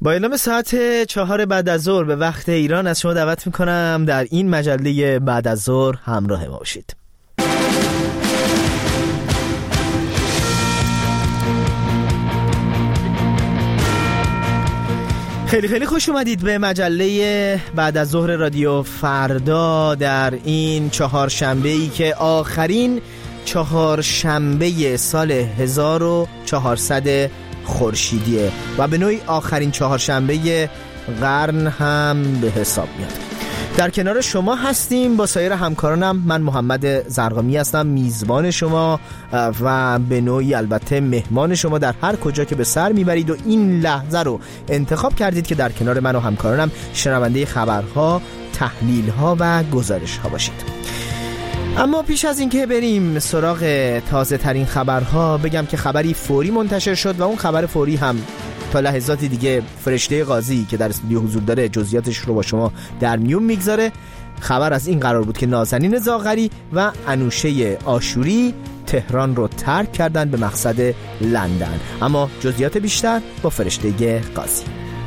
با اعلام ساعت 4 بعد از ظهر به وقت ایران از شما دعوت میکنم در این مجله بعد از ظهر همراه ما باشید. خیلی خیلی خوش اومدید به مجله بعد از ظهر رادیو فردا در این چهارشنبه‌ای که آخرین چهارشنبه سال 1400 خورشیدیه و به نوعی آخرین چهارشنبه قرن هم به حساب میاد. در کنار شما هستیم با سایر همکارانم. من محمد زرقامی هستم، میزبان شما و به نوعی البته مهمان شما در هر کجا که به سر میبرید و این لحظه رو انتخاب کردید که در کنار من و همکارانم شنونده خبرها، تحلیلها و گزارشها باشید. اما پیش از اینکه بریم سراغ تازه ترین خبرها بگم که خبری فوری منتشر شد و اون خبر فوری هم تا لحظاتی دیگه فرشته قاضی که در استودیو حضور داره جزئیاتش رو با شما در میون میگذاره. خبر از این قرار بود که نازنین زاغری و انوشه آشوری تهران رو ترک کردن به مقصد لندن، اما جزئیات بیشتر با فرشته قاضی.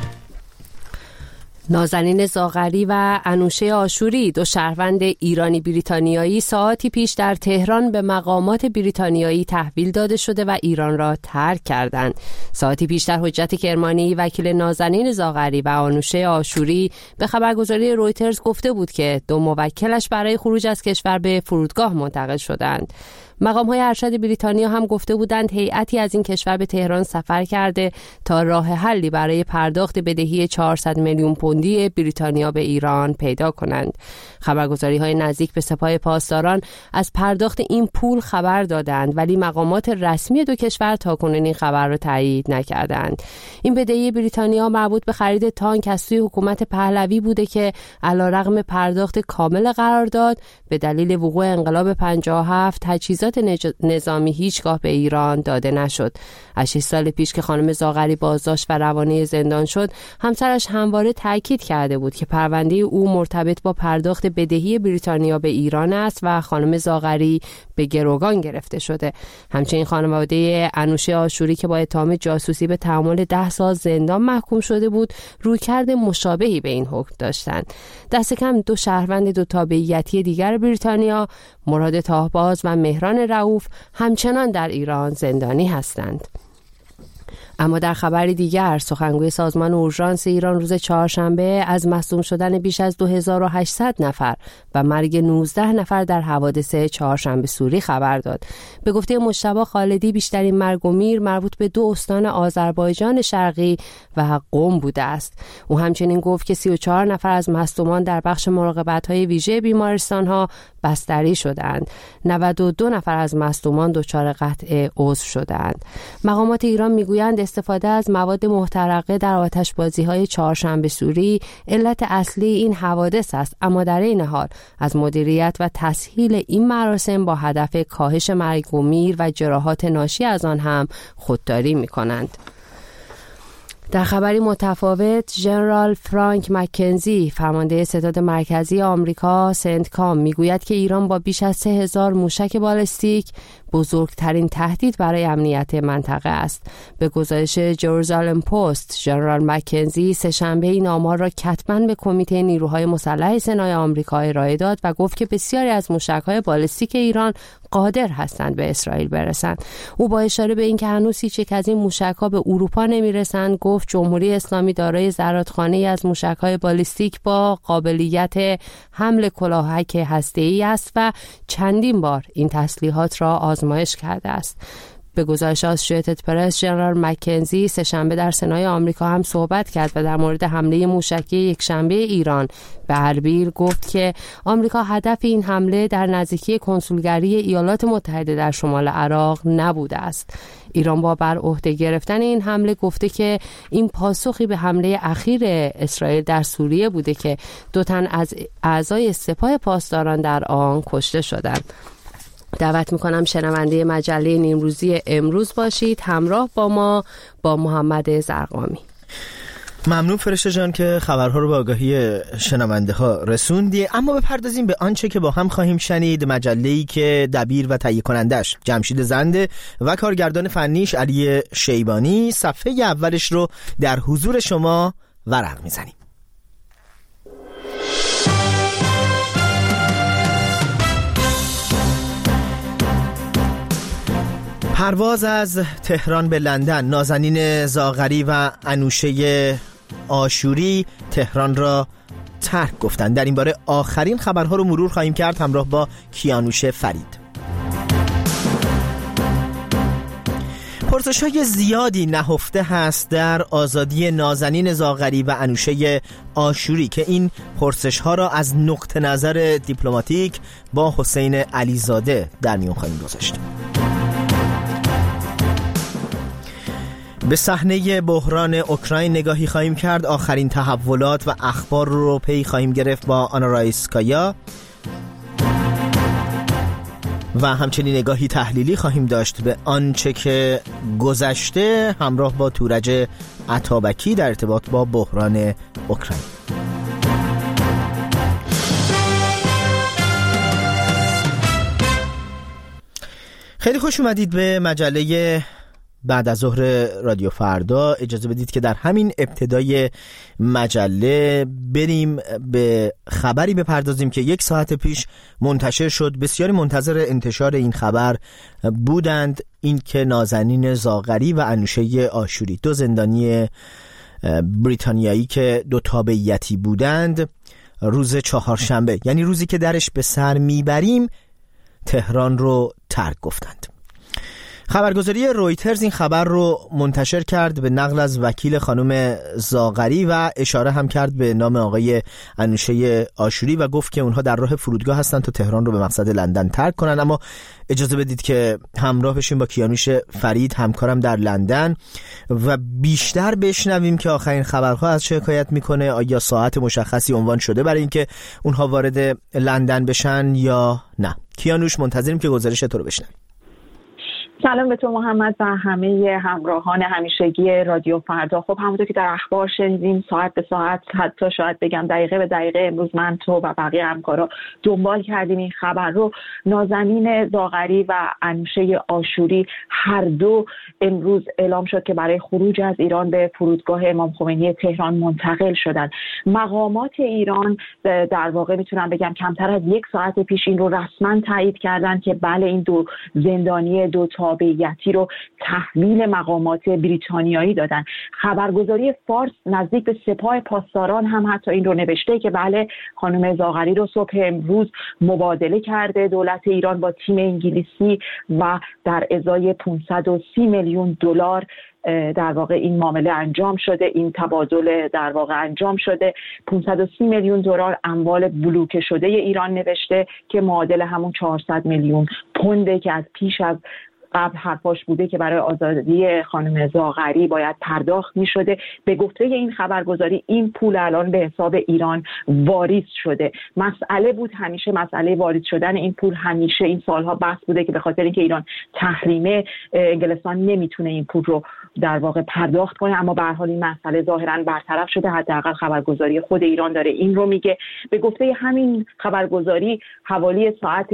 نازنین زاغری و انوشه آشوری، دو شهروند ایرانی بریتانیایی، ساعتی پیش در تهران به مقامات بریتانیایی تحویل داده شده و ایران را ترک کردند. ساعتی پیشتر حجت کرمانی، وکیل نازنین زاغری و انوشه آشوری، به خبرگزاری رویترز گفته بود که دو موکلش برای خروج از کشور به فرودگاه منتقل شدند. مقام‌های ارشد بریتانیا هم گفته بودند هیئتی از این کشور به تهران سفر کرده تا راه حلی برای پرداخت بدهی 400 میلیون پوندی بریتانیا به ایران پیدا کنند. خبرگزاری‌های نزدیک به سپاه پاسداران از پرداخت این پول خبر دادند، ولی مقامات رسمی دو کشور تاکنون این خبر را تایید نکردند. این بدهی بریتانیا مربوط به خرید تانک از سوی حکومت پهلوی بوده که علیرغم پرداخت کامل قرارداد به دلیل وقوع انقلاب 57 تجهیزات نظامی هیچگاه به ایران داده نشد. از 6 سال پیش که خانم زاغری بازداشت و روانه زندان شد، همسرش همواره تاکید کرده بود که پرونده او مرتبط با پرداخت بدهی بریتانیا به ایران است و خانم زاغری به گروگان گرفته شده. همچنین خانواده انوشه آشوری که با اتهام جاسوسی به تحمل 10 سال زندان محکوم شده بود، رویکرد مشابهی به این حکم داشتند. دست کم دو شهروند دو تابعیتی دیگر بریتانیا، مراد تاهباز و مهران رؤوف، همچنان در ایران زندانی هستند. اما در خبری دیگر، سخنگوی سازمان اورژانس ایران روز چهارشنبه از مصدوم شدن بیش از 2800 نفر و مرگ 19 نفر در حوادث چهارشنبه سوری خبر داد. به گفته مجتبی خالدی، بیشترین مرگ و میر مربوط به 2 استان آذربایجان شرقی و قم بوده است. او همچنین گفت که 34 نفر از مصدومان در بخش مراقبت‌های ویژه بیمارستان‌ها بستری شدند. 92 نفر از مصدومان دچار قطع عضو شدند. مقامات ایران میگویند استفاده از مواد محترقه در آتشبازی‌های چهارشنبه سوری علت اصلی این حوادث است، اما در این حال از مدیریت و تسهیل این مراسم با هدف کاهش مرگ و میر و جراحات ناشی از آن هم خودداری می‌کنند. در خبری متفاوت، ژنرال فرانک مکنزی، فرمانده ستاد مرکزی آمریکا سنتکام، میگوید که ایران با بیش از 3000 موشک بالستیک بزرگترین تهدید برای امنیت منطقه است. به گزارش جروزالم پست، ژنرال مکنزی سه‌شنبه این آمار را کتباً به کمیته نیروهای مسلح سنای آمریکا ارائه داد و گفت که بسیاری از موشک‌های بالستیک ایران قادر هستند به اسرائیل برسند. او با اشاره به اینکه هنوز هیچ یک از این موشک‌ها به اروپا نمی‌رسند، گفت جمهوری اسلامی دارای زرادخانه‌ای از موشک‌های بالستیک با قابلیت حمل کلاهک هسته‌ای است و چندین بار این تسلیحات را آزمایش کرده است. به گزارش آسوشییتد پرس، ژنرال مکنزی سه‌شنبه در سنای آمریکا هم صحبت کرد و در مورد حمله موشکی یکشنبه ایران به اربیل گفت که آمریکا هدف این حمله در نزدیکی کنسولگری ایالات متحده در شمال عراق نبوده است. ایران با بر عهده گرفتن این حمله گفته که این پاسخی به حمله اخیر اسرائیل در سوریه بوده که 2 تن از اعضای سپاه پاسداران در آن کشته شدند. دعوت میکنم شنونده مجله نیمروزی امروز باشید، همراه با ما با محمد زرقامی. ممنون فرشته جان که خبرها رو به آگاهی شنونده ها رسوندی. اما بپردازیم به آنچه که با هم خواهیم شنید. مجله‌ای که دبیر و تهیه کنندش جمشید زنده و کارگردان فنیش علی شیبانی صفحه اولش رو در حضور شما ورق میزنیم. پرواز از تهران به لندن، نازنین زاغری و انوشه آشوری تهران را ترک گفتند. در این باره آخرین خبرها رو مرور خواهیم کرد همراه با کیانوش فرید. پرسش‌های زیادی نهفته هست در آزادی نازنین زاغری و انوشه آشوری که این پرسش‌ها را از نقطه نظر دیپلماتیک با حسین علیزاده در میون خواهیم گذاشت. به صحنه بحران اوکراین نگاهی خواهیم کرد. آخرین تحولات و اخبار رو پی خواهیم گرفت با آنا رایسکایا و همچنین نگاهی تحلیلی خواهیم داشت به آنچه که گذشته همراه با تورج عطابکی در ارتباط با بحران اوکراین. خیلی خوش اومدید به مجله بعد از ظهر رادیو فردا. اجازه بدید که در همین ابتدای مجله بریم به خبری بپردازیم که 1 ساعت پیش منتشر شد. بسیاری منتظر انتشار این خبر بودند، این که نازنین زاغری و انوشه آشوری، 2 زندانی بریتانیایی که 2 تابعیتی بودند، روز چهارشنبه، یعنی روزی که درش به سر میبریم، تهران رو ترک گفتند. خبرگزاری رویترز این خبر رو منتشر کرد به نقل از وکیل خانم زاغری و اشاره هم کرد به نام آقای انوشه آشوری و گفت که اونها در راه فرودگاه هستند تا تهران رو به مقصد لندن ترک کنن. اما اجازه بدید که همراه بشیم با کیانوش فرید، همکارم در لندن، و بیشتر بشنویم که آخرین خبرها از چه حکایت میکنه. آیا ساعت مشخصی عنوان شده برای اینکه اونها وارد لندن بشن یا نه؟ کیانوش، منتظریم که گزارش تو رو بشنویم. سلام به تو محمد و همه همراهان همیشگی رادیو فردا. خب همونطور که در اخبار شنیدیم، ساعت به ساعت، حتی شاید بگم دقیقه به دقیقه، امروز من، تو و بقیه همکارا دنبال کردیم این خبر رو. نازنین زاغری و انوشه آشوری هر دو امروز اعلام شد که برای خروج از ایران به فرودگاه امام خمینی تهران منتقل شدند. مقامات ایران در واقع میتونم بگم کمتر از 1 ساعت پیش این رو رسما تایید کردن که بله، این 2 زندانی 2 تابعیتی رو تحویل مقامات بریتانیایی دادن. خبرگزاری فارس نزدیک به سپاه پاسداران هم حتی این رو نوشته که بله، خانم زاغری رو صبح امروز مبادله کرده دولت ایران با تیم انگلیسی و در ازای 530 میلیون دلار در واقع این معامله انجام شده، این تبادل در واقع انجام شده. 530 میلیون دلار اموال بلوکه شده ایران نوشته که معادل همون 400 میلیون پونده که از پیش از قبل حرفاش بوده که برای آزادی خانم زاغری باید پرداخت می شده. به گفته این خبرگزاری این پول الان به حساب ایران واریز شده. مسئله بود همیشه، مسئله واریز شدن این پول همیشه این سالها بحث بوده که به خاطر اینکه ایران تحریمه، انگلستان نمیتونه این پول رو در واقع پرداخت کنه. اما به هر حال این مسئله ظاهرا برطرف شده، حداقل خبرگزاری خود ایران داره این رو میگه. به گفته همین خبرگزاری حوالی ساعت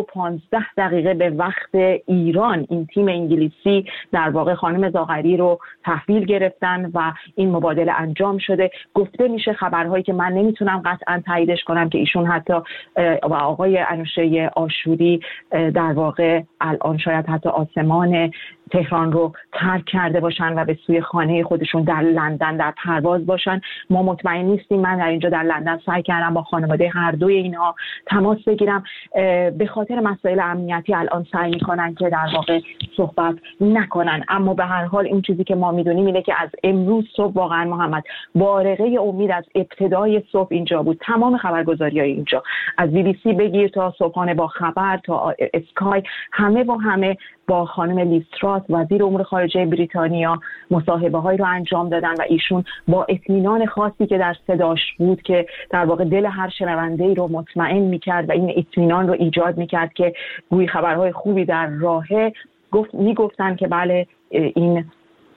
2:15 به وقت ایران این تیم انگلیسی در واقع خانم زاغری رو تحویل گرفتن و این مبادله انجام شده. گفته میشه خبرهایی که من نمیتونم قطعا تاییدش کنم که ایشون حتی و آقای انوشه آشوری در واقع الان شاید حتی آسمان تهران رو ترک کرده باشن و به سوی خانه خودشون در لندن در پرواز باشن. ما مطمئن نیستیم. من در اینجا در لندن سعی کردم با خانواده هر دوی اینها تماس بگیرم. به خاطر مسائل امنیتی الان سعی میکنن که در واقع صحبت نکنن. اما به هر حال این چیزی که ما میدونیم اینه که از امروز صبح واقعا محمد بارقه امید از ابتدای صبح اینجا بود. تمام خبرگزاری‌های اینجا، از BBC بگیر تا صبحانه با خبر تا اسکای، همه با همه با خانم لیز تراس وزیر امور خارجه بریتانیا مصاحبه‌هایی رو انجام دادن و ایشون با اطمینان خاصی که در صداش بود که در واقع دل هر شنونده‌ای رو مطمئن می‌کرد و این اطمینان رو ایجاد می‌کرد که گویی خبرهای خوبی در راهه، میگفتن که بله این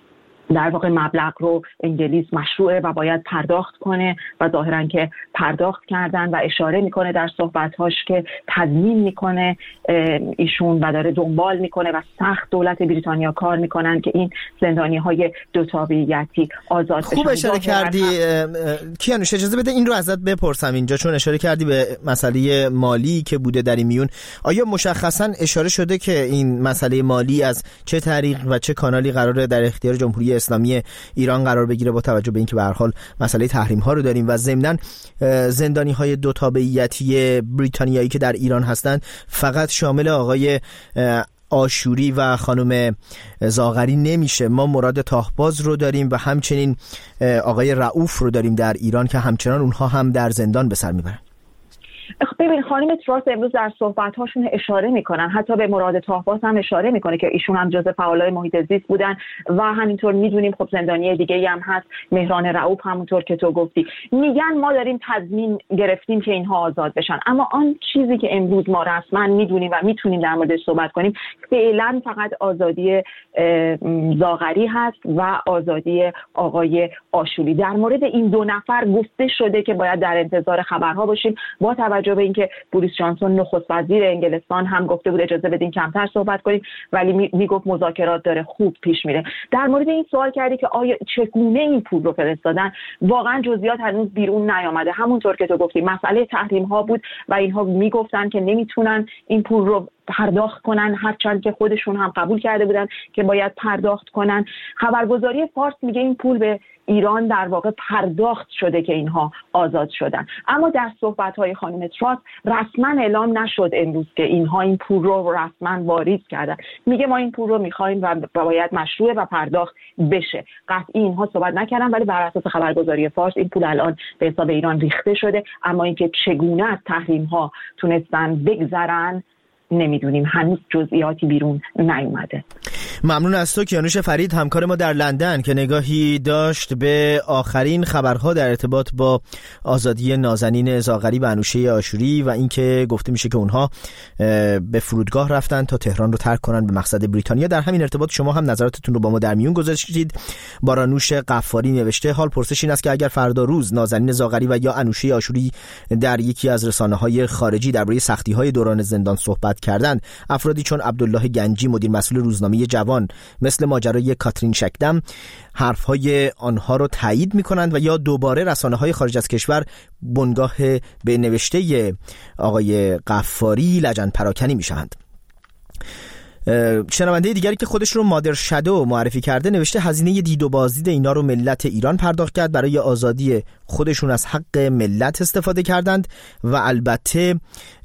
در واقع مبلغ رو انگلیس مشروعه و باید پرداخت کنه و ظاهرا که پرداخت کردن و اشاره میکنه در صحبت‌هاش که تضمین میکنه ایشون و داره دنبال میکنه و سخت دولت بریتانیا کار میکنن که این زندانی‌های دو تابعیتی آزاد بشن. خوب اشاره کردی کیانوش، اجازه بده این رو ازت بپرسم اینجا، چون اشاره کردی به مسئله مالی که بوده در این میون. آیا مشخصا اشاره شده که این مسئله مالی از چه طریق و چه کانالی قراره در اختیار جمهوری اسلامی ایران قرار بگیره، با توجه به اینکه به هر حال مسئله تحریم ها رو داریم و ضمناً زندانی های دو تابعیتی بریتانیایی که در ایران هستند فقط شامل آقای آشوری و خانم زاغری نمیشه؟ ما مراد تاهباز رو داریم و همچنین آقای رؤوف رو داریم در ایران که همچنان اونها هم در زندان به سر میبرن. ببین خانم تراس امروز در صحبت‌هاشون اشاره میکنن، حتی به مراد تاهباز هم اشاره میکنه که ایشون هم جزء فعالای محیط زیست بودن و همینطور میدونیم خب زندانی دیگه‌ای هم هست، مهران رؤوف همونطور که تو گفتی. میگن ما داریم تضمین گرفتیم که اینها آزاد بشن، اما آن چیزی که امروز ما رسما میدونیم و میتونیم در موردش صحبت کنیم فعلا فقط آزادی زاغری هست و آزادی آقای آشوری. در مورد این دو نفر گفته شده که باید در انتظار خبرها باشیم، با توجه به اینکه بوریس جانسون نخست وزیر انگلستان هم گفته بود اجازه بدین کمتر صحبت کنیم، ولی میگفت مذاکرات داره خوب پیش میره. در مورد این سوال کردی که آیا چگونه این پول رو فرستادن، واقعا جزئیات هنوز بیرون نیامده. همونطور که تو گفتی مسئله تحریم ها بود و اینها میگفتن که نمیتونن این پول رو پرداخت کنن، هرچند که خودشون هم قبول کرده بودن که باید پرداخت کنن. خبرگزاری فارس میگه این پول به ایران در واقع پرداخت شده که اینها آزاد شدن، اما در صحبت‌های خانم تراس رسما اعلام نشد امروز که اینها این پول رو رسما واریز کردن. میگه ما این پول رو می‌خوایم و باید مشروعه و پرداخت بشه. قطعی اینها صحبت نکردن، ولی بر اساس خبرگزاری فارس این پول الان به حساب ایران ریخته شده، اما اینکه چگونه از تحریم‌ها تونستن بگذرن نمیدونیم، هنوز جزئیاتی بیرون نیومده. ممنون از تو کیانوش فرید، همکار ما در لندن، که نگاهی داشت به آخرین خبرها در ارتباط با آزادی نازنین زاغری و انوشه آشوری و اینکه گفته میشه که اونها به فرودگاه رفتن تا تهران رو ترک کنن به مقصد بریتانیا. در همین ارتباط شما هم نظراتتون رو با ما در میون گذاشتید. بارانوش قفاری نوشته حال پرسش این است که اگر فردا روز نازنین زاغری و یا انوشه آشوری در یکی از رسانه‌های خارجی درباره سختی‌های دوران زندان صحبت کردند، افرادی چون عبدالله گنجی مدیر مسئول روزنامه جوان مثل ماجرای کاترین شکدم حرفهای آنها رو تایید می‌کنند و یا دوباره رسانه‌های خارج از کشور بنگاه به نوشته آقای قفاری لجن پراکنی می‌شوند. شنونده دیگری که خودش رو مادر شادو معرفی کرده نوشته هزینه دید و بازدید اینا رو ملت ایران پرداخت کرد، برای آزادی خودشون از حق ملت استفاده کردند و البته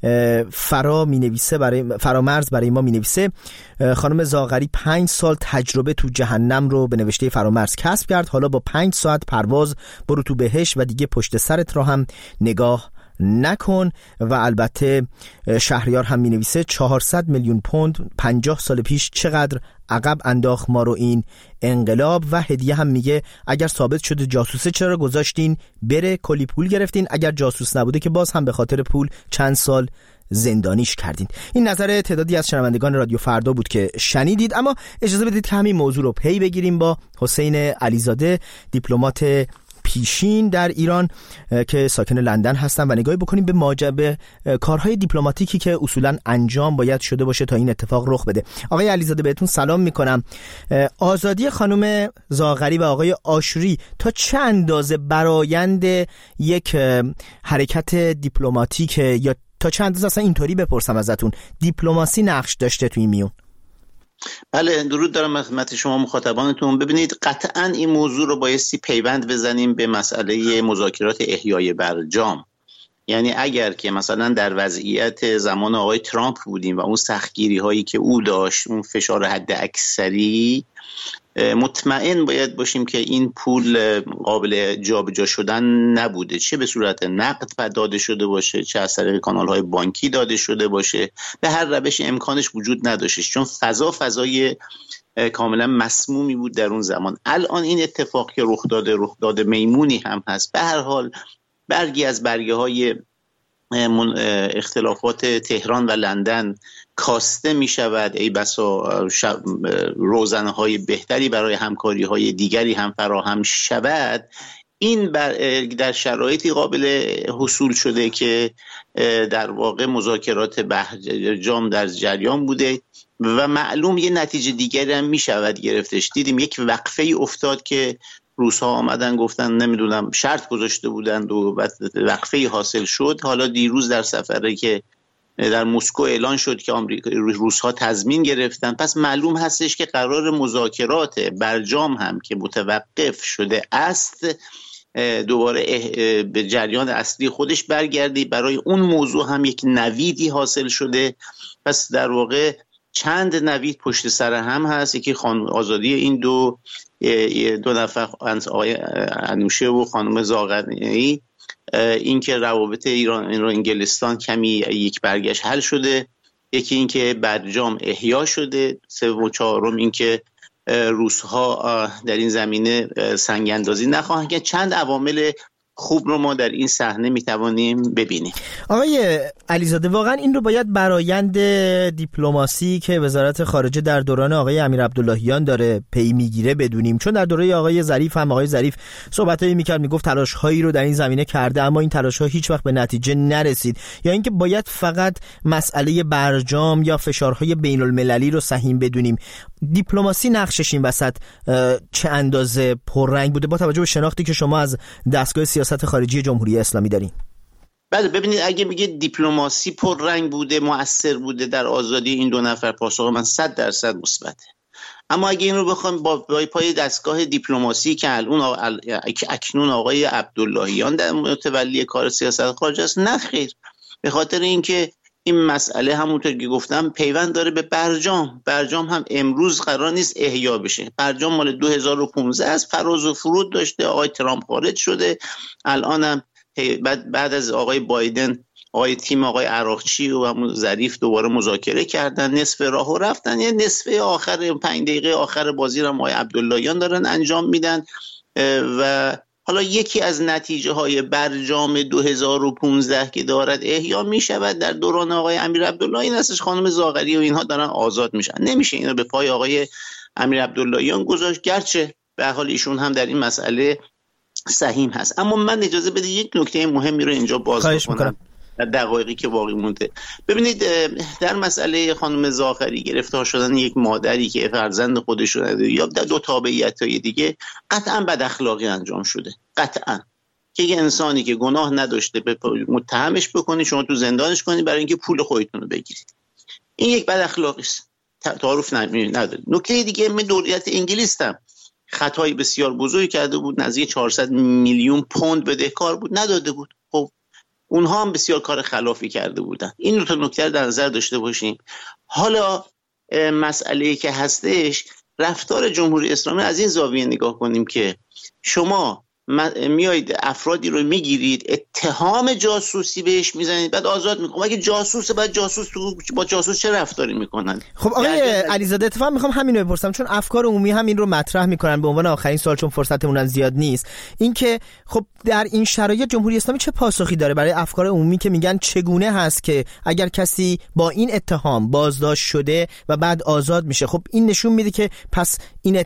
فرامرز برای ما می نویسه خانم زاغری 5 سال تجربه تو جهنم رو به نوشته فرامرز کسب کرد، حالا با 5 ساعت پرواز برو تو بهشت و دیگه پشت سرت رو هم نگاه نکن. و البته شهریار هم می نویسه 400 میلیون پوند 50 سال پیش چقدر عقب انداخت ما رو این انقلاب. و هدیه هم میگه اگر ثابت شده جاسوسه چرا گذاشتین بره، کلی پول گرفتین، اگر جاسوس نبوده که باز هم به خاطر پول چند سال زندانیش کردین. این نظر تعدادی از شنوندگان رادیو فردا بود که شنیدید. اما اجازه بدید که همین موضوع رو پی بگیریم با حسین علیزاده، دیپلمات پیشین در ایران که ساکن لندن هستن و نگاهی بکنیم به کارهای دیپلماتیکی که اصولا انجام باید شده باشه تا این اتفاق رخ بده. آقای علیزاده بهتون سلام میکنم. آزادی خانم زاغری و آقای آشوری تا چه اندازه برآیند یک حرکت دیپلماتیک یا تا چه اندازه اصلا اینطوری بپرسم ازتون دیپلماسی نقش داشته تو این میون؟ بله، درود دارم خدمت شما مخاطبانتون. ببینید قطعاً این موضوع رو بایستی پیوند بزنیم به مسئله مذاکرات احیای برجام. یعنی اگر که مثلا در وضعیت زمان آقای ترامپ بودیم و اون سختگیری هایی که او داشت، اون فشار حد اکثری، مطمئن باید باشیم که این پول قابل جابجا شدن نبوده، چه به صورت نقد داده شده باشه، چه از طریق کانال‌های بانکی داده شده باشه، به هر روش امکانش وجود نداشته، چون فضای کاملا مسمومی بود در اون زمان. الان این اتفاق که رخ داده میمونی هم هست. به هر حال برگه های اختلافات تهران و لندن کاسته می شود، ای بسا روزنه‌های بهتری برای همکاری‌های دیگری هم فراهم شود. این در شرایطی قابل حصول شده که در واقع مذاکرات برجام در جریان بوده و معلوم یه نتیجه دیگری هم می شود گرفتش. دیدیم یک وقفه ای افتاد که روس‌ها آمدن گفتن نمیدونم شرط گذاشته بودند و وقفه ای حاصل شد. حالا دیروز در سفری که در مسکو اعلان شد که روس‌ها تضمین گرفتن، پس معلوم هستش که قرار مذاکرات برجام هم که متوقف شده است دوباره به جریان اصلی خودش برگردی. برای اون موضوع هم یک نویدی حاصل شده. پس در واقع چند نوید پشت سر هم هست. یکی آزادی این دو نفر، آقای انوشه و خانم زاغرایی، این که روابط ایران و انگلستان کمی یک برگشت حل شده، یکی این که برجام احیا شده، سوم و چهارم این که روس‌ها در این زمینه سنگ اندازی نخواهند که چند عوامل خوب رو ما در این صحنه میتوانیم ببینیم. آقای علیزاده، واقعا این رو باید برآیند دیپلماسی که وزارت خارجه در دوران آقای امیر عبداللهیان داره پی میگیره بدونیم، چون در دوره آقای ظریف هم آقای ظریف صحبتایی میکرد، میگفت تلاش‌هایی رو در این زمینه کرده اما این تلاش‌ها هیچ وقت به نتیجه نرسید، یا اینکه باید فقط مسئله برجام یا فشارهای بین‌المللی رو سهیم بدونیم. دیپلماسی نقشش این وسط چه اندازه پررنگ بوده با توجه به شناختی که شما از دستگاه سیاست خارجی جمهوری اسلامی دارین؟ بله، ببینید اگه میگه دیپلماسی پررنگ بوده، مؤثر بوده در آزادی این دو نفر، پاسخ من 100% مثبته. اما اگه این رو بخوایم با پای دستگاه دیپلماسی که اکنون آقای عبداللهیان در متولی کار سیاست خارجه است، نه خیر. به خاطر اینکه این مسئله همونطور که گفتم پیوند داره به برجام هم امروز قرار نیست احیا بشه. برجام مال 2015 است، فراز و فرود داشته. آقای ترامپ خارج شده، الان هم بعد از آقای بایدن تیم آقای عراقچی و همون ظریف دوباره مذاکره کردن، نصف راهو رفتن. یه نصف آخر 5 دقیقه آخر بازی رو آقای عبداللهیان دارن انجام میدن. و حالا یکی از نتیجه های برجام 2015 که دارد احیا می شود در دوران آقای امیر عبداللهیان این هستش خانم زاغری و اینها دارن آزاد میشن. نمیشه اینو به پای آقای امیر عبداللهیان گذاشت، گرچه به حال ایشون هم در این مسئله سهیم هست. اما من اجازه بده یک نکته مهمی رو اینجا باز بکنم در دقایقی که باقی مونده. ببینید در مسئله خانم زاغری گرفتار شدن یک مادری که فرزند خودش رو یا دو تابعیت‌های دیگه قطعا بد اخلاقی انجام شده. قطعا که یه انسانی که گناه نداشته متهمش بکنی، شما تو زندانش کنی برای اینکه پول خودتون رو بگیرید، این یک بد اخلاقی است، تعارف نداره. نکته دیگه، من دولت انگلیس هم خطای بسیار بزرگی کرده بود، نزدیک 400 میلیون پوند بدهکار بود، نداده بود. خب اونها هم بسیار کار خلافی کرده بودن. این دو تا نکته در نظر داشته باشیم. حالا مسئله‌ای که هستش، رفتار جمهوری اسلامی از این زاویه نگاه کنیم که شما میایید افرادی رو میگیرید، اتهام جاسوسی بهش میزنید، بعد آزاد میکنید. اگه جاسوسه، بعد با جاسوس چه رفتاری میکنن؟ خب آقای علیزاده، اتفاقا میخوام همین رو بپرسم، چون افکار عمومی هم این رو مطرح میکنن. به عنوان آخرین سوال، چون فرصتمون زیاد نیست، این که خب در این شرایط جمهوری اسلامی چه پاسخی داره برای افکار عمومی که میگن چگونه هست که اگر کسی با این اتهام بازداشت شده و بعد آزاد میشه؟ خب این نشون میده که پس این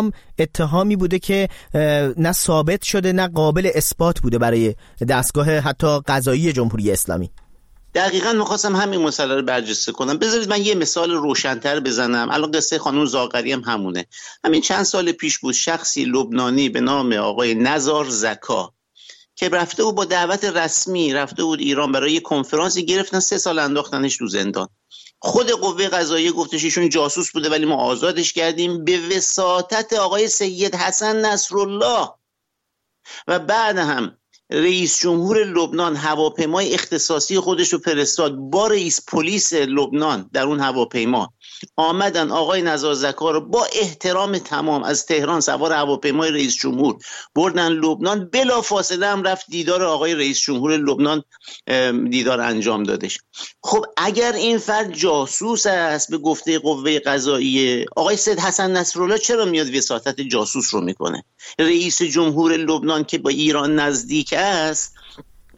اتهامی بوده که نه ثابت شده نه قابل اثبات بوده برای دستگاه حتی قضایی جمهوری اسلامی. دقیقاً می‌خواستم همین مسئله رو برجسته کنم. بذارید من یه مثال روشن‌تر بزنم. الان قصه خانم زاغری هم همونه. همین چند سال پیش بود شخصی لبنانی به نام آقای نزار زکا که رفته بود با دعوت رسمی، رفته بود ایران برای یه کنفرانسی، گرفتن 3 سال انداختنش تو زندان. خود قوه قضاییه گفتش ایشون جاسوس بوده ولی ما آزادش کردیم به وساطت آقای سید حسن نصرالله. و بعد هم رئیس جمهور لبنان هواپیمای اختصاصی خودش رو فرستاد با رئیس پلیس لبنان در اون هواپیما. آمدن آقای نزار زکا رو با احترام تمام از تهران سوار هواپیمای رئیس جمهور بردن لبنان. بلا فاصله هم رفت دیدار آقای رئیس جمهور لبنان دیدار انجام دادش. خب اگر این فرد جاسوس است به گفته قوه قضاییه، آقای سید حسن نصرالله چرا میاد وساطت جاسوس رو میکنه؟ رئیس جمهور لبنان که با ایران نزدیک است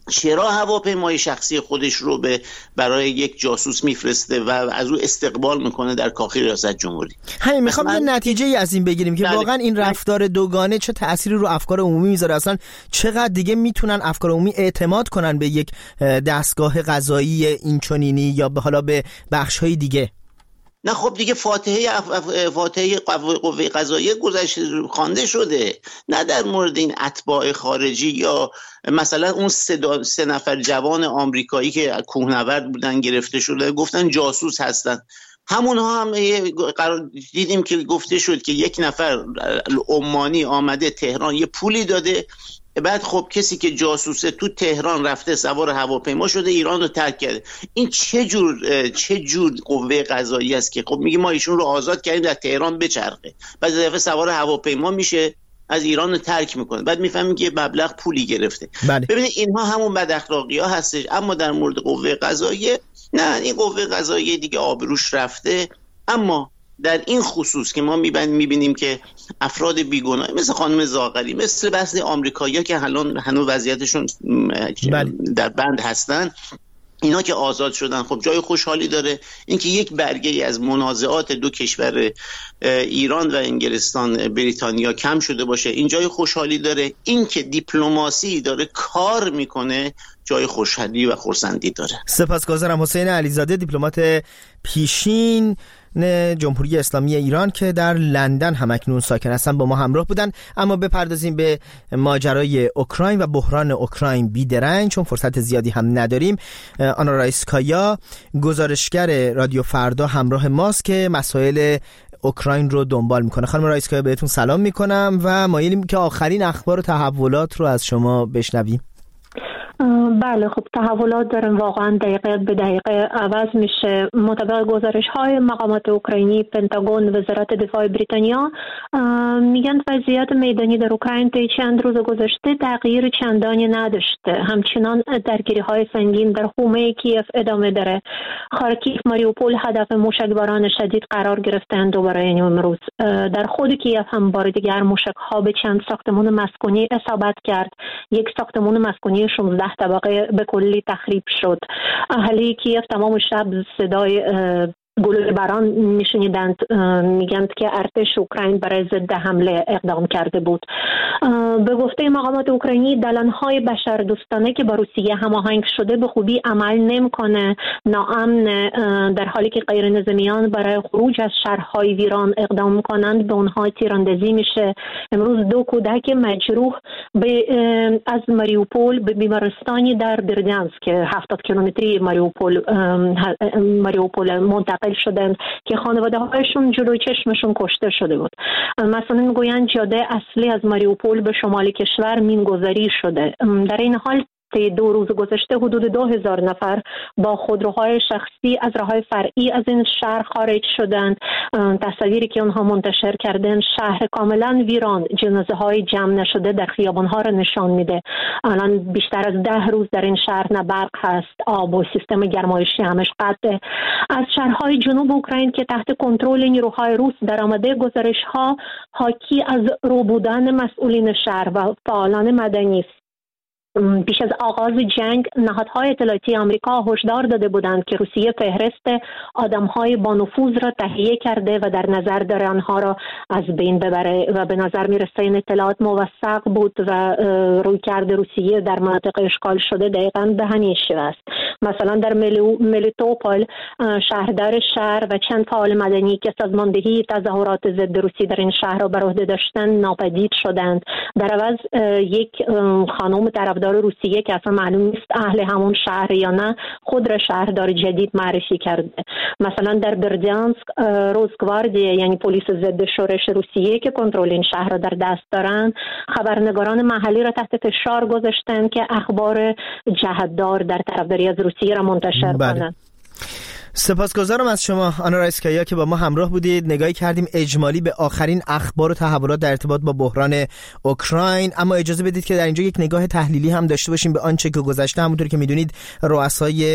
چرا هواپیمای شخصی خودش رو برای یک جاسوس میفرسته و از او استقبال میکنه در کاخ ریاست جمهوری؟ همین میخوام یه نتیجه ای از این بگیریم که واقعا این رفتار دوگانه چه تأثیری رو افکار عمومی میذاره، اصلا چقدر دیگه میتونن افکار عمومی اعتماد کنن به یک دستگاه قضایی اینچنینی یا حالا به بخش‌های دیگه؟ نه خب دیگه فاتحه قوه قضاییه گذشته خوانده شده، نه در مورد این اتباع خارجی یا مثلا اون 3 نفر جوان آمریکایی که کوهنورد بودن گرفته شده گفتن جاسوس هستن. همونها هم دیدیم که گفته شد که یک نفر عمانی آمده تهران یه پولی داده، بعد خب کسی که جاسوسه تو تهران رفته سوار هواپیما شده ایران رو ترک کرده. این چه جور قوه قضایی است که خب میگه ما ایشون رو آزاد کردیم در تهران بچرخه، بعد دفعه سوار هواپیما میشه از ایران رو ترک میکنه، بعد میفهمیم که مبلغ پولی گرفته. ببینید اینها همون بد اخلاقی ها هستش. اما در مورد قوه قضاییه نه، این قوه قضاییه دیگه آبروش رفته. اما در این خصوص که ما میبینیم که افراد بیگناه مثل خانم زاغری، مثل بعضی آمریکایی‌ها که هنوز وضعیتشون در بند هستن، اینا که آزاد شدن خب جای خوشحالی داره. اینکه یک برگه از منازعات دو کشور ایران و انگلستان بریتانیا کم شده باشه این جای خوشحالی داره. اینکه دیپلماسی داره کار میکنه جای خوشحالی و خرسندی داره. سپاسگزارم. حسین علیزاده، دیپلمات پیشین جمهوری اسلامی ایران که در لندن همکنون ساکن هستن، با ما همراه بودن. اما بپردازیم به ماجرای اوکراین و بحران اوکراین بیدرنگ، چون فرصت زیادی هم نداریم. آنا رایسکایا، گزارشگر رادیو فردا، همراه ماست که مسائل اوکراین رو دنبال میکنه. خانم رایسکایا بهتون سلام میکنم و مایلیم که آخرین اخبار و تحولات رو از شما بشنویم. بله، خب تحولات دارن واقعا دقیقه به دقیقه عوض میشه. مطابق گزارش های مقامات اوکراینی، پنتاگون، وزارت دفاع بریتانیا میگن وضعیت میدانی در اوکراین طی چند روز گذشته تغییر چندانی نداشته. همچنان درگیری های سنگین در حومه کیف ادامه داره. خارکیف، ماریوپول هدف موشکباران شدید قرار گرفتند. دوباره امروز در خود کیف هم بار دیگر موشک ها به چند ساختمان مسکونی اصابت کرد. یک ساختمان مسکونی 16 طبقه به کلی تخریب شد. اهالی کیف تمام شب صدای گلوله باران میشنیدند. میگند که ارتش اوکراین برای ضد حمله اقدام کرده بود. به گفته مقامات اوکراینی دلن‌های بشردوستانه که با روسیه هماهنگ شده به خوبی عمل نمی‌کنه. ناامن، در حالی که غیر نظامیان برای خروج از شهرهای ویران اقدام می‌کنند به اونها تیراندازی میشه. امروز 2 کودک مجروح از ماریوپول به بیمارستانی در برادیانسک که 70 کیلومتری ماریوپول منتقل شدند که خانواده هایشون جلوی چشمشون کشته شده بود. مثلا میگویند جاده اصلی از ماریوپول به شمال کشور مینگذاری شده. در این حال 2 روز گذشته حدود 2000 نفر با خودروهای شخصی از راههای فرعی از این شهر خارج شدند. تصاویری که اونها منتشر کردن شهر کاملا ویران، جنازه های جمع نشده در خیابان‌ها را نشان میده. الان بیشتر از 10 روز در این شهر نه برق هست، آب و سیستم گرمایشی همش قطعه. از شهرهای جنوب اوکراین که تحت کنترل نیروهای روس در آمده، گزارش‌ها حاکی از رو بودن مسئولین شهر و فعالان مدنی است. پیش از آغاز جنگ نهادهای اطلاعاتی آمریکا هشدار داده بودند که روسیه فهرست آدم‌های با نفوذ را تهیه کرده و در نظر داره آنها را از بین ببره و به نظر میرسه این اطلاعات موثق بود و رویکرد روسیه در مناطق اشغال شده دقیقاً به همین شیوه است. مثلا در ملیتوپول شهردار شهر و چند فعال مدنی که سازماندهی تظاهرات ضد روسیه در این شهر را بر عهده داشتند ناپدید شدند. در عوض یک خانم طرفدار روسیه که اصلا معلوم نیست اهل همون شهر یا نه خود را شهردار جدید معرفی کرده. مثلا در برادیانسک روزگواردی یعنی پلیس ضد شورش روسیه که کنترل این شهر را در دست دارند خبرنگاران محلی را تحت فشار گذاشتند که اخبار جهتدار در طرفداری از روسیه را منتشر کنند. سپاسگزارم از شما آنا رایسکایا که با ما همراه بودید. نگاهی کردیم اجمالی به آخرین اخبار و تحولات در ارتباط با بحران اوکراین، اما اجازه بدید که در اینجا یک نگاه تحلیلی هم داشته باشیم به آنچه که گذشته. همونطور که میدونید رؤسای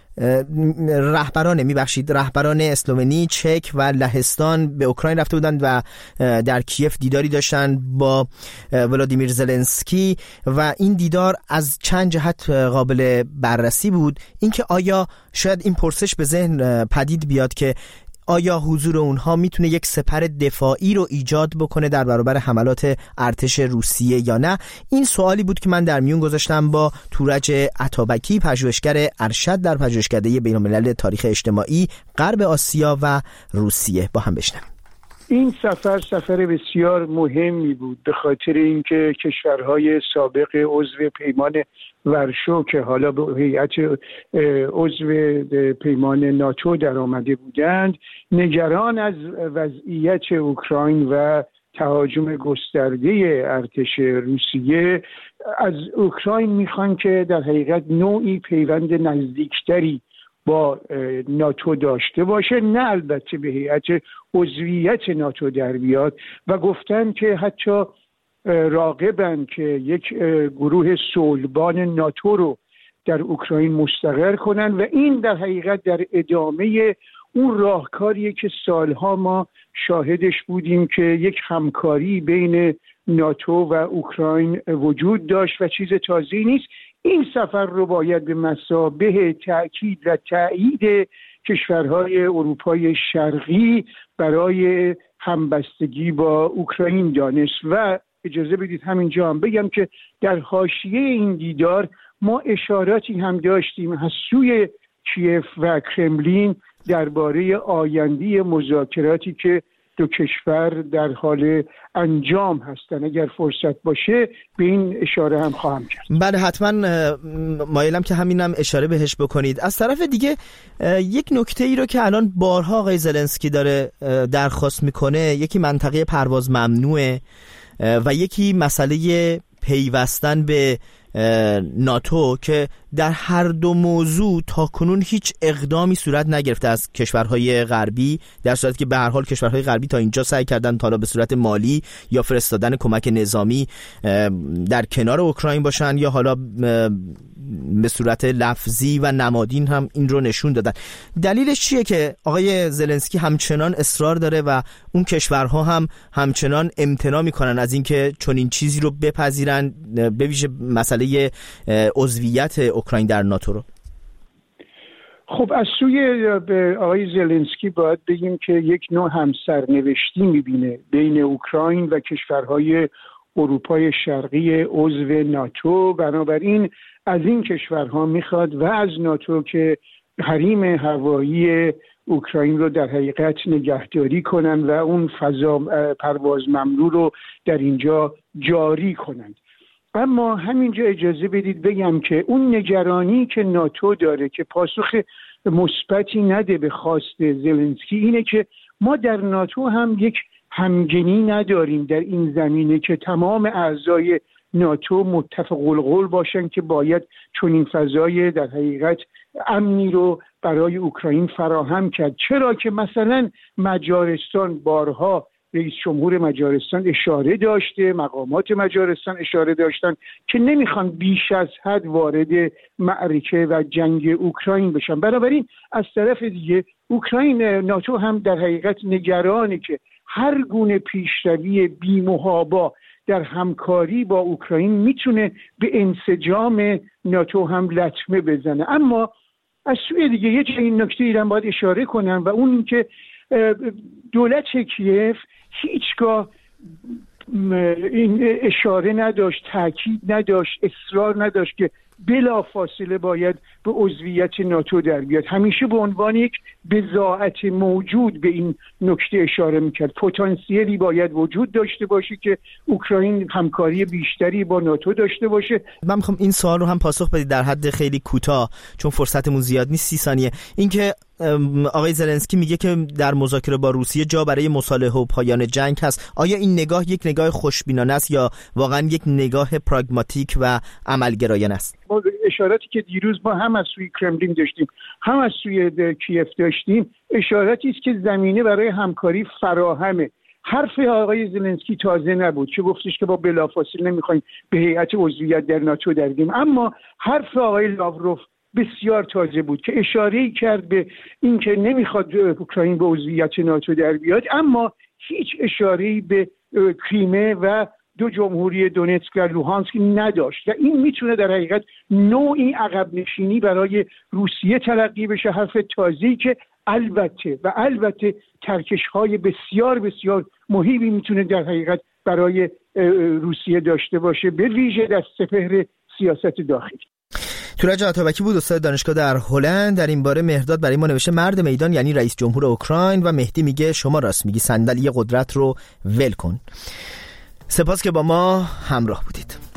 رهبران اسلوونی، چک و لهستان به اوکراین رفته بودند و در کیف دیداری داشتن با ولادیمیر زلنسکی و این دیدار از چند جهت قابل بررسی بود. اینکه آیا شاید این پرسش به ذهن پدید بیاد که آیا حضور اونها میتونه یک سپر دفاعی رو ایجاد بکنه در برابر حملات ارتش روسیه یا نه؟ این سوالی بود که من در میون گذاشتم با تورج عطابکی، پژوهشگر ارشد در پژوهشکده بین‌الملل تاریخ اجتماعی غرب آسیا و روسیه. با هم بشنویم. این سفر بسیار مهمی بود به خاطر اینکه کشورهای سابق عضو پیمان ورشو که حالا به هیئت عضو پیمان ناتو در آمده بودند، نگران از وضعیت اوکراین و تهاجم گسترده ارتش روسیه از اوکراین میخوان که در حقیقت نوعی پیوند نزدیکتری با ناتو داشته باشه، نه البته به هیئت عضویت ناتو در بیاد، و گفتن که حتی راغبن که یک گروه صلحبان ناتو رو در اوکراین مستقر کنن و این در حقیقت در ادامه اون راهکاریه که سالها ما شاهدش بودیم که یک همکاری بین ناتو و اوکراین وجود داشت و چیز تازه‌ای نیست. این سفر رو باید به مثابه تأکید و تأیید کشورهای اروپای شرقی برای همبستگی با اوکراین دانست و اجازه بدید همینجا هم بگم که در حاشیه این دیدار ما اشاراتی هم داشتیم از سوی کیف و کرملین درباره آینده مذاکراتی که دو کشور در حال انجام هستن. اگر فرصت باشه به این اشاره هم خواهم کرد. بله حتما مایلم که همینم اشاره بهش بکنید. از طرف دیگه یک نکته ای رو که الان بارها آقای زلنسکی داره درخواست میکنه، یکی منطقه پرواز ممنوعه و یکی مسئله پیوستن به ناتو که در هر دو موضوع تاکنون هیچ اقدامی صورت نگرفته از کشورهای غربی، در صورتی که به هر حال کشورهای غربی تا اینجا سعی کردن تا به صورت مالی یا فرستادن کمک نظامی در کنار اوکراین باشن یا حالا به صورت لفظی و نمادین هم این رو نشون دادن. دلیلش چیه که آقای زلنسکی همچنان اصرار داره و اون کشورها هم همچنان امتناع میکنن از اینکه چنین چیزی رو بپذیرن، به ویژه مسئله عضویت اوکراین در ناتو رو؟ خب از سوی آقای زلنسکی باید بگیم که یک نوع همسرنوشتی میبینه بین اوکراین و کشورهای اروپای شرقی عضو ناتو. بنابراین از این کشورها میخواد و از ناتو که حریم هوایی اوکراین رو در حقیقت نگهداری کنن و اون فضا پرواز ممنوع رو در اینجا جاری کنند. اما همینجا اجازه بدید بگم که اون نگرانی که ناتو داره که پاسخ مثبتی نده به خواست زلنسکی اینه که ما در ناتو هم یک همگنی نداریم در این زمینه که تمام اعضای ناتو متفق القول باشن که باید چنین فضای در حقیقت امنی رو برای اوکراین فراهم کرد. چرا که مثلا مجارستان بارها رئیس جمهور مجارستان اشاره داشته، مقامات مجارستان اشاره داشتن که نمیخوان بیش از حد وارد معرکه و جنگ اوکراین بشن. بنابراین از طرف دیگه اوکراین ناتو هم در حقیقت نگرانه که هر گونه پیشروی بی‌محابا در همکاری با اوکراین میتونه به انسجام ناتو هم لطمه بزنه. اما از سوی دیگه یه این نکته ایران باید اشاره کنم و اون این که دولت کیف هیچگاه این اشاره نداشت، تاکید نداشت، اصرار نداشت که بلا فاصله باید به عضویت ناتو در بیاد. همیشه به عنوان یک بضاعت موجود به این نکته اشاره میکرد. پتانسیلی باید وجود داشته باشه که اوکراین همکاری بیشتری با ناتو داشته باشه. من میخوام این سوال رو هم پاسخ بدید در حد خیلی کوتاه چون فرصتمون زیاد نیست، 30 ثانیه. اینکه آقای زلنسکی میگه که در مذاکره با روسیه جا برای مصالحه و پایان جنگ هست. آیا این نگاه یک نگاه خوشبینانه است یا واقعا یک نگاه پراگماتیک و عملگرایانه است؟ اشاراتی که دیروز ما هم از سوی کرملین داشتیم هم از سوی کیف داشتیم اشاراتی است که زمینه برای همکاری فراهمه. حرف آقای زلنسکی تازه نبود که گفتش که با بلافاصله نمیخوایم به هیئت عضویت در ناتو در بیاییم، اما حرف آقای لاوروف بسیار تازه بود که اشاره‌ای کرد به اینکه نمیخواد اوکراین به عضویت ناتو در بیاد، اما هیچ اشاره‌ای به کریمه و دو جمهوری دونتسک و لوهانسک نداشت و این میتونه در حقیقت نوعی عقب نشینی برای روسیه تلقی بشه، حرف تازه‌ای که البته ترکش‌های بسیار بسیار مهمی میتونه در حقیقت برای روسیه داشته باشه، به ویژه در سپهر سیاست داخلی. تورج عطابکی بود، استاد دانشگاه در هلند. در این باره مهرداد برای ما نوشته مرد میدان یعنی رئیس جمهور اوکراین و مهدی میگه شما راست میگی، صندلی قدرت رو ول کن. سپاس که با ما همراه بودید.